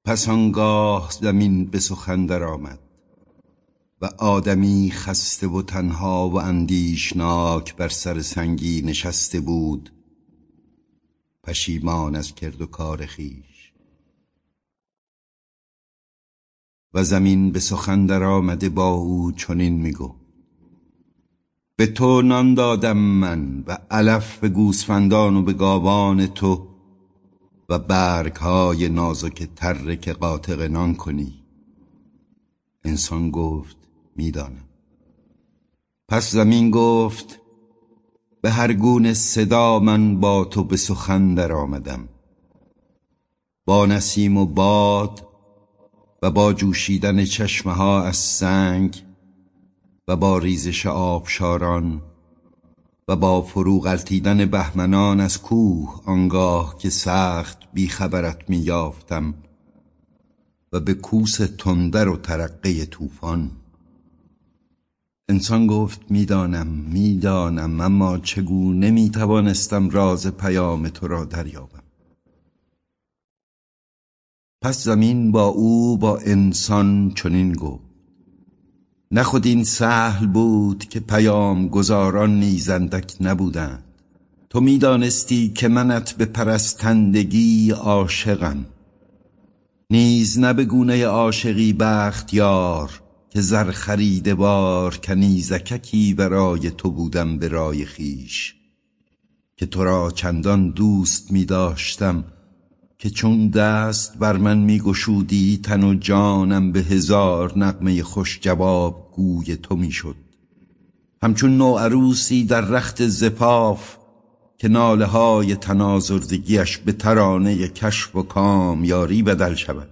پس آنگاه زمین به سخن در آمد و آدمی خسته و تنها و اندیشناک بر سر سنگی نشسته بود، پشیمان از کرد و کار خویش. و زمین به سخن در آمده با او چنین میگفت: به تو نان دادم من و علف به گوسفندان و به گاوان تو و برگ‌های نازک تره که قاطق نان کنی. انسان گفت: میدانم. پس زمین گفت: به هر گونه صدا من با تو به سخن در آمدم، با نسیم و باد و با جوشیدن چشمه ها از سنگ و با ریزش آبشاران و با فرو غلتیدن بهمنان از کوه، آنگاه که سخت بیخبرت میافتم و به کوس تندر و ترقه طوفان. انسان گفت: میدانم، اما چگونه میتوانستم راز پیام تو را دریابم؟ پس زمین با او با انسان چنین گفت: نه خود این سهل بود که پیام گزاران نیز اندک نبودند. تو میدانستی که منت به پرستندگی عاشقم، نیز نه به گونه عاشقی بختیار که زر خریده بار کنیزککی برای تو بودم به رای خویش، که تو را چندان دوست می داشتم که چون دست بر من می گشودی تن و جانم به هزار نغمه خوش جواب گوی تو می شد، همچون نوعروسی در رخت زفاف که ناله های تنازردگیش به ترانه کشف و کامیاری بدل شود،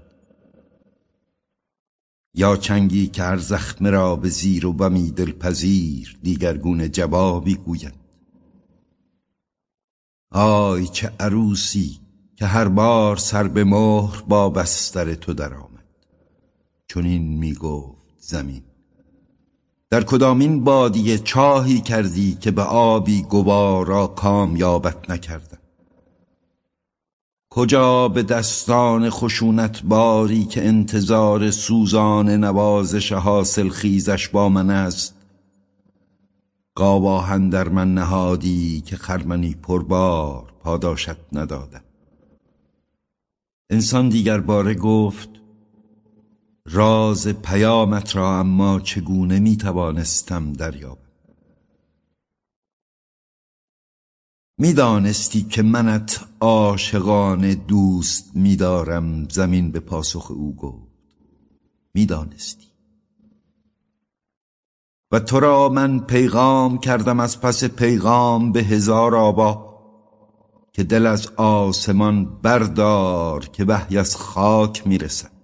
یا چنگی که هر زخم را به زیر و بمی دلپذیر دیگرگونه جوابی گوید. آی چه عروسی که هر بار سر به مهر با بستر تو در آمد. چنین می گفت زمین: در کدامین بادیه چاهی کردی که به آبی گوارا کامیابت نکردم؟ کجا به دستان خشونت باری که انتظار سوزان نوازش حاصل خیزش با من است، گاواهن در من نهادی که خرمنی پربار پاداشت ندادم؟ انسان دیگر باره گفت: راز پیامت را اما چگونه میتوانستم دریابم؟ میدانستی که منت عاشقانه دوست میدارم. زمین به پاسخ او گفت: میدانستی. و تو را من پیغام کردم از پس پیغام به هزار آبا، که دل از آسمان بردار که وحی از خاک میرسد.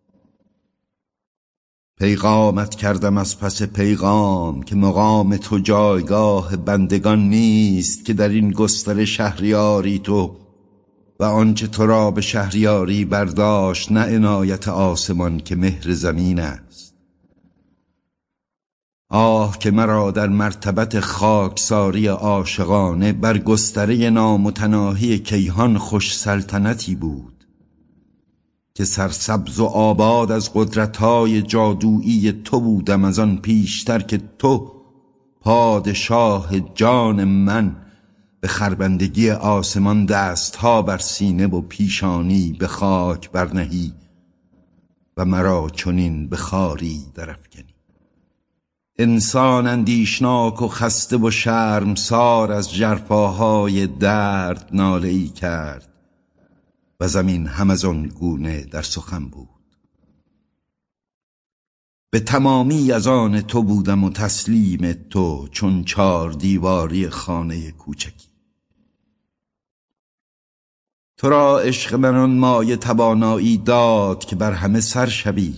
پیغامت کردم از پس پیغام که مقام تو جایگاه بندگان نیست، که در این گستر شهریاری تو و آنچه تو را به شهریاری برداشت نه عنایت آسمان که مهر زمین است. آه که مرا در مرتبت خاکساری عاشقانه بر گستره نامتناهی کیهان خوش سلطنتی بود که سرسبز و آباد از قدرت‌های جادویی تو بودم، از آن پیشتر که تو پادشاه جان من به خربندگی آسمان دستها بر سینه و پیشانی به خاک برنهی و مرا چنین به خاری درافکنی. انسان اندیشناک و خسته و شرمسار از ژرفاهای درد ناله‌ای کرد و زمین هم از آن گونه در سخن بود: به تمامی از آن تو بودم و تسلیم تو چون 4 دیواری خانه کوچکی. تو را عشق من آن مایه توانایی داد که بر همه سر شوی.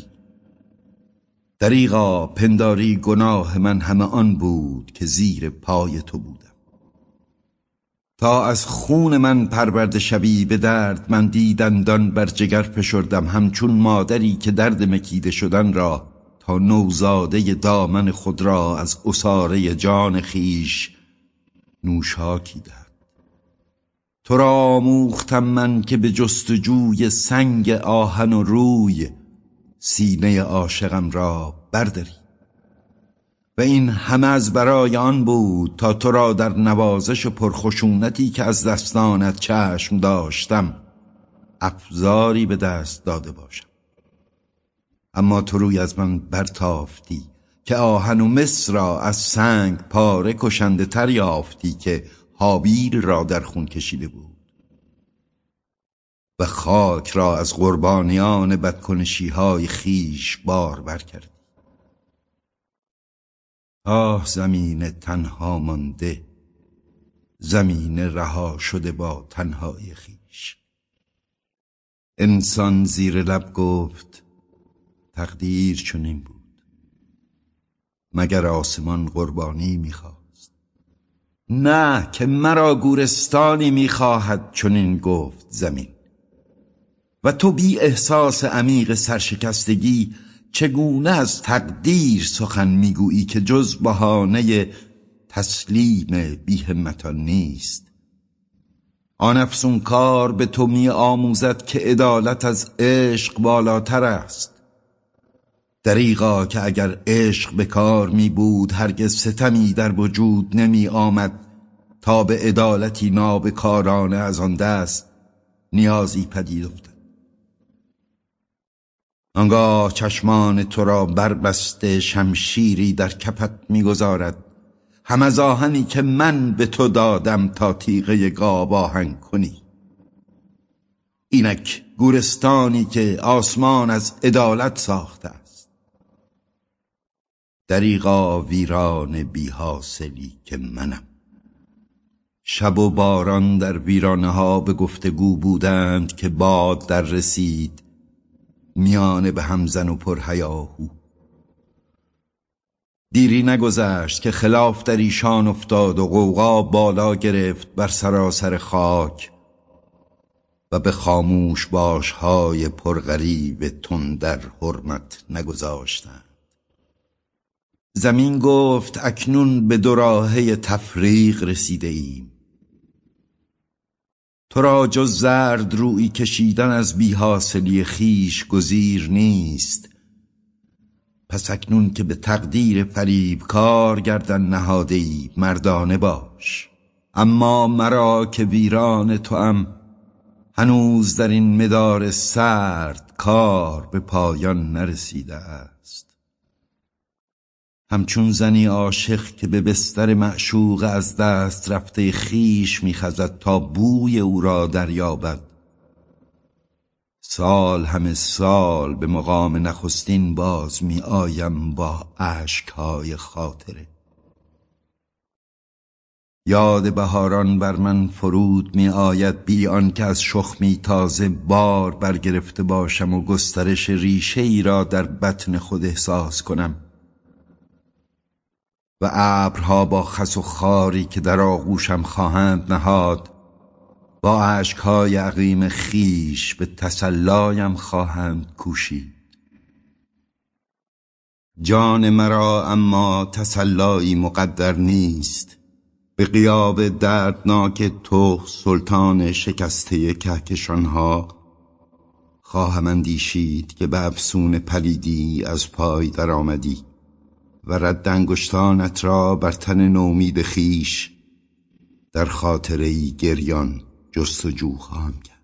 دریغا پنداری گناه من همه آن بود که زیر پای تو بودم. تا از خون من پرورده شوی به درد من دندان بر جگر فشردم، همچون مادری که درد مکیده شدن را تا نوزاده دامن خود را از عصاره جان خیش نوشاکی دهد. تو را آموختم من که به جستجوی سنگ آهن و روی سینه عاشقم را برداری. و این همه از برای آن بود تا تو را در نوازش و پرخشونتی که از دستانت چشم داشتم افزاری به دست داده باشم. اما تو روی از من برتافتی که آهن و مس را از سنگ پاره کشنده تر یافتی که هابیل را در خون کشیده بود و خاک را از قربانیان بدکنشی های خیش باربر کردی. آه زمین تنها مانده، زمین رها شده با تنهای خیش. انسان زیر لب گفت تقدیر چنین بود. مگر آسمان قربانی میخواست؟ نه، که مرا گورستانی میخواهد چنین گفت زمین. و تو بی احساس عمیق سرشکستگی چگونه از تقدیر سخن میگویی که جز بهانه تسلیم بی همتان نیست؟ آن افسونکار به تو می آموزد که عدالت از عشق بالاتر است. دریغا که اگر عشق به کار می بود هرگز ستمی در وجود نمی آمد تا به عدالتی نابکارانه از آن دست نیازی پدید افتد. آنگاه چشمان تو را بربسته شمشیری در کفت می‌گذارد، هم از آهنی که من به تو دادم تا تیغه گاو آهن کنی. اینک گورستانی که آسمان از عدالت ساخته است. دریغا ویران بی حاصلی که منم. شب و باران در ویرانه ها به گفتگو بودند که باد در رسید میانه به همزن و پرهیاهو. دیری نگذشت که خلاف در ایشان افتاد و غوغا بالا گرفت بر سراسر خاک و به خاموش باشهای پرغریب تندر حرمت نگذاشتند. زمین گفت اکنون به دوراهه تفریق رسیده ایم. تو را جز زرد روی کشیدن از بی‌حاصلی خیش گزیر نیست. پس اکنون که به تقدیر فریبکار گردن نهاده‌ای مردانه باش. اما مرا که ویران توام هنوز در این مدار سرد کار به پایان نرسیده است. همچون زنی عاشق که به بستر معشوق از دست رفته خیش می‌خزد تا بوی او را دریابد، سال همه سال به مقام نخستین باز می آیم با اشک‌های خاطره. یاد بهاران بر من فرود می آید بی آن که از شخمی تازه بار برگرفته باشم و گسترش ریشه ای را در بطن خود احساس کنم و ابرها با خس و خاری که در آغوشم خواهند نهاد با اشک‌های عقیم خیش به تسلایم خواهند کوشید. جان مرا اما تسلایی مقدر نیست. به غیاب دردناک تو سلطان شکسته کهکشانها خواهم اندیشید که به افسون پلیدی از پای در آمدی و رد انگشتانت را بر تن نومید خیش در خاطره‌ای گریان جستجو خواهم کرد.